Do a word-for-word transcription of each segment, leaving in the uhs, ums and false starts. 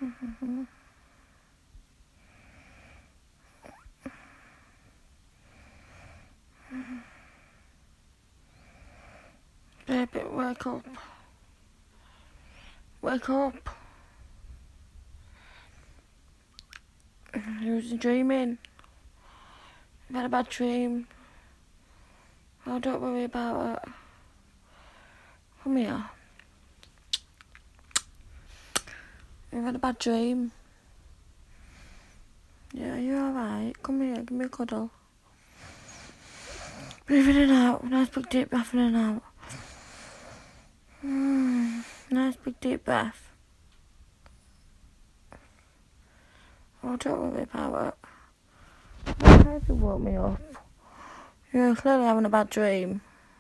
Baby, wake up. Wake up. You was dreaming. You've had a bad dream. Oh, don't worry about it. Come here. You've had a bad dream. Yeah, you're alright. Come here, give me a cuddle. Breathe in and out. Nice big deep breath in and out. Mm, nice big deep breath. Oh, don't worry about it. Why have you woke me up? You're clearly having a bad dream.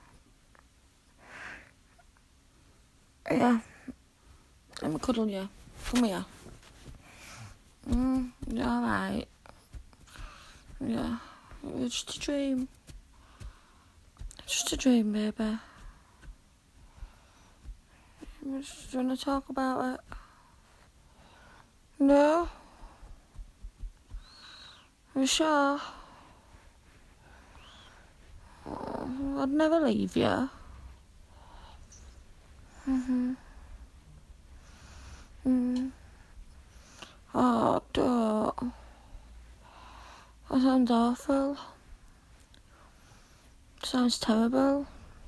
Yeah. Let me cuddle you. Come here. Mm, you're alright. Yeah. It was just a dream. Just a dream, baby. Do you want to talk about it? No? Are you sure? Oh, I'd never leave you. Mhm. Mm. Oh, don't. That sounds awful. Sounds terrible.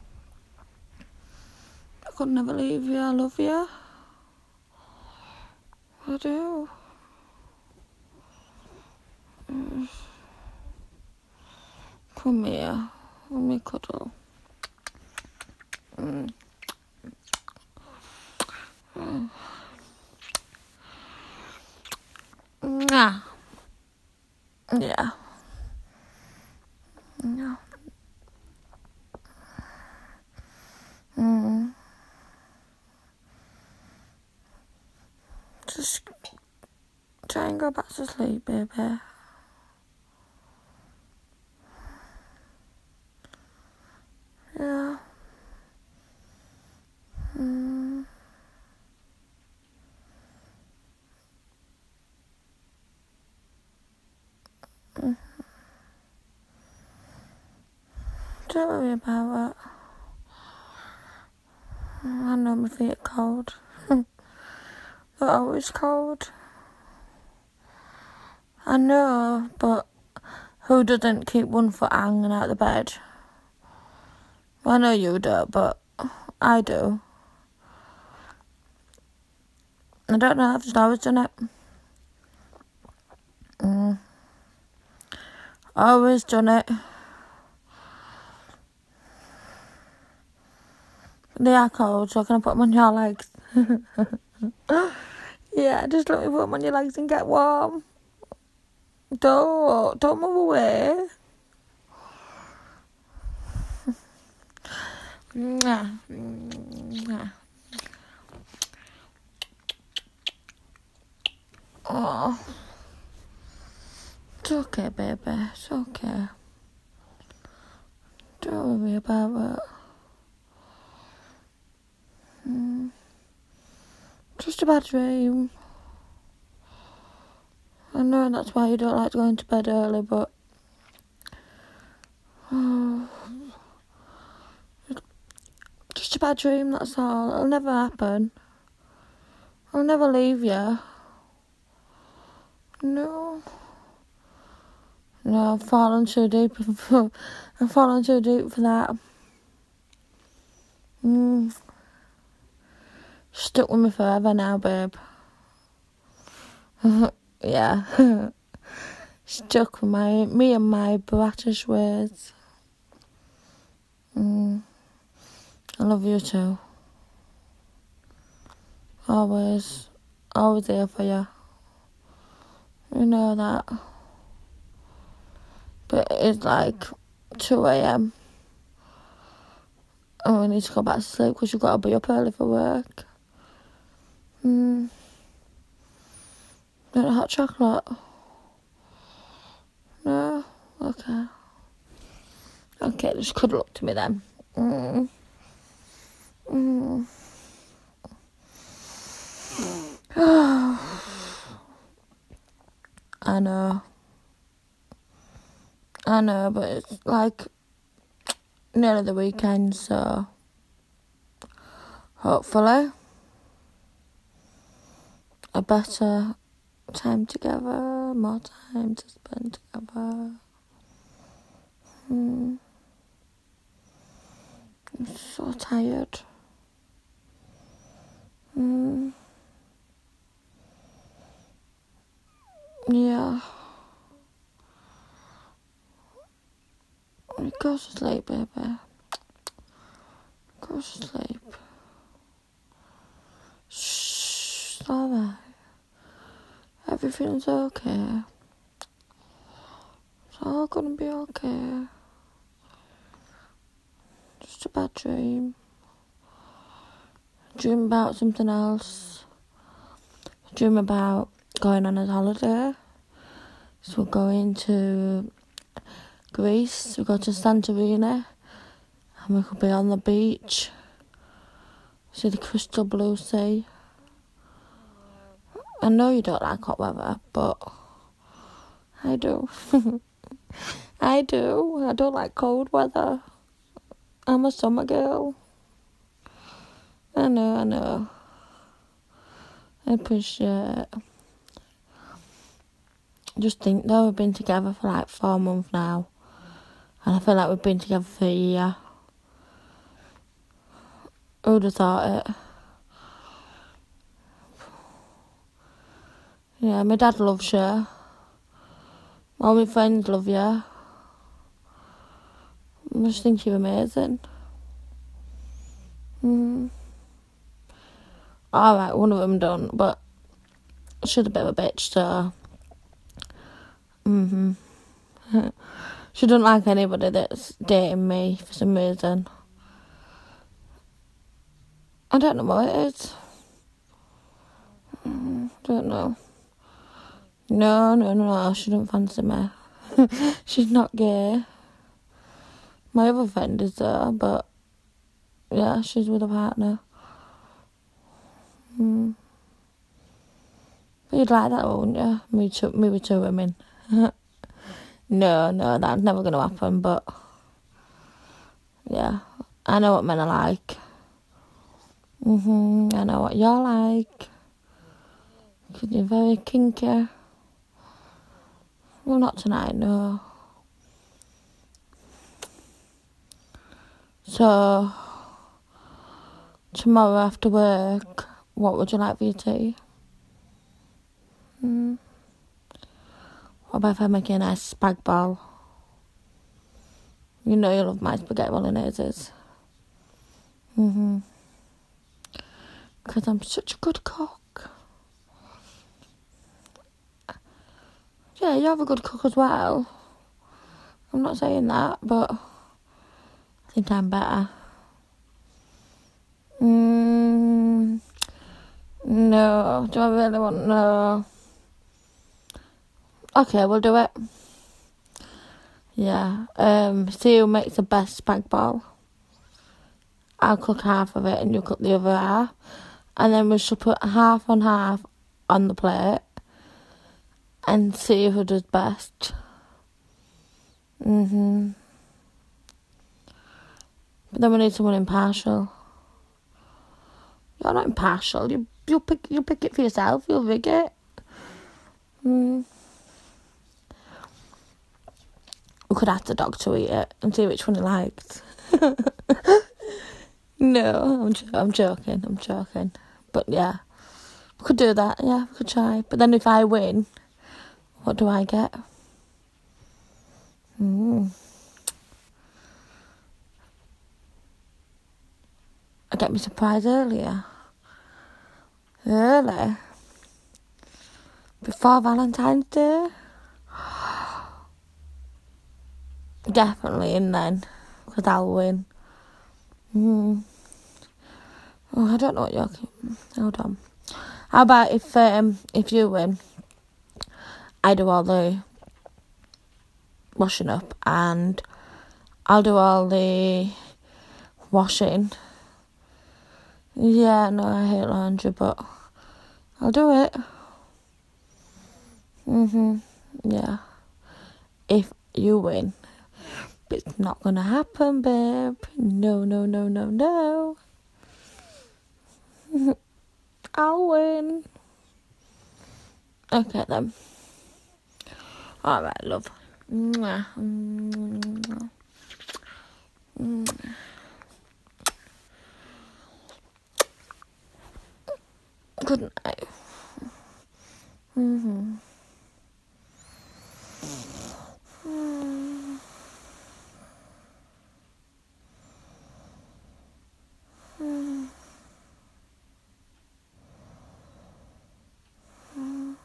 I could never leave you. I love you. I do. Mm. Come here. Let me cuddle. Mm. Mm. Yeah. Yeah. Yeah. Mm. Just try and go back to sleep, baby. Yeah. Mm. Mm. Don't worry about it. I know my feet are cold. They're always cold. I know, but who doesn't keep one foot hanging out the bed? Well, I know you do, but I do. I don't know, I've just always done it. Mm. Always done it. They are cold, so can I put them on your legs? Yeah, just let me put them on your legs and get warm. Don't, don't move away. Mwah. Mwah. Oh, it's okay, baby. It's okay. Don't worry about it. Mm. Just a bad dream. I know that's why you don't like going to bed early, but oh, just a bad dream, that's all. It'll never happen. I'll never leave you. No. No, I've fallen too deep. I've fallen too deep for that. Mm. Stuck with me forever now, babe. Yeah. Stuck with my me and my bratish ways. Mm. I love you too. Always. Always here for you. You know that. But it's like two a.m. and we need to go back to sleep because you've got to be up early for work. Mm. Want a hot chocolate? No? Okay. Okay, just cuddle up to me then. Mm. Mm. I know. I know, but it's like nearly the weekend, so hopefully a better time together, more time to spend together. Hmm. I'm so tired. Hmm. Yeah. Go to sleep, baby. Go to sleep. Shh, it's alright. Everything's okay. It's all gonna be okay. Just a bad dream. Dream about something else. Dream about going on a holiday. So we're going to Greece. We go to Santorini. And we could be on the beach. See the crystal blue sea. I know you don't like hot weather, but I do. I do. I don't like cold weather. I'm a summer girl. I know, I know. I appreciate it. Just think though, we've been together for like four months now. And I feel like we've been together for a year. Who'd have thought it? Yeah, my dad loves you. All my friends love you. I just think you're amazing. Mm. Alright, one of them done, but she's a bit of a bitch, so... Mm-hmm. She doesn't like anybody that's dating me for some reason. I don't know what it is. Mm, don't know. No, no, no, no, she don't fancy me. She's not gay. My other friend is there, but yeah, she's with a partner. Mm. But you'd like that, wouldn't you? Me, two, me with two women. No, no, that's never going to happen, but yeah, I know what men are like. Mhm, I know what you're like. Because you're very kinky. Well, not tonight, no. So, tomorrow after work, what would you like for your tea? Mm. What about if I make you a nice spag bol? You know you love my spaghetti bolognese. Mhm. Because I'm such a good cook. Yeah, you have a good cook as well. I'm not saying that, but I think I'm better. Mm, no, do I really want no? Okay, we'll do it. Yeah, um, see who makes the best spag bol. I'll cook half of it and you cook the other half. And then we should put half on half on the plate and see who does best. Mm-hmm. But then we need someone impartial. You're not impartial. You you pick you pick it for yourself. You'll rig it. Mm. We could ask the dog to eat it and see which one he likes. No, I'm jo- I'm joking. I'm joking. But yeah, we could do that. Yeah, we could try. But then if I win, what do I get? Mm. I get my surprise earlier. Early? Before Valentine's Day? Definitely in then, because I'll win. Mm. Oh, I don't know what you're... Hold on. How about if um if you win, I do all the washing up and I'll do all the washing. Yeah, no, I hate laundry, but I'll do it. Mhm. Yeah. If you win. But it's not gonna happen, babe. No, no, no, no, no. I'll win. Okay then. Alright, love. Mwah. Mwah. Mwah. Good night. Mm-hmm. Mm-hmm. Mm-hmm.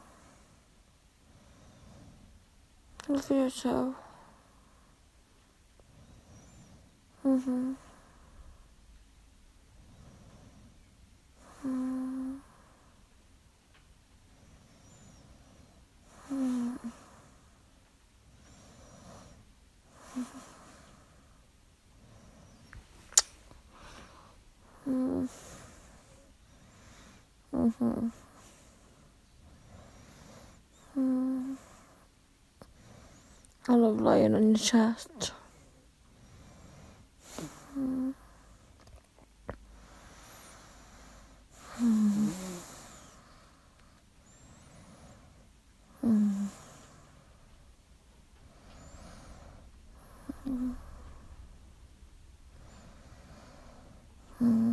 Love you too. Mm-hmm. Mm-hmm. Mm-hmm. Mm-hmm. I love lying on your chest. Mm-hmm. Mm-hmm. Mm-hmm. Mm-hmm.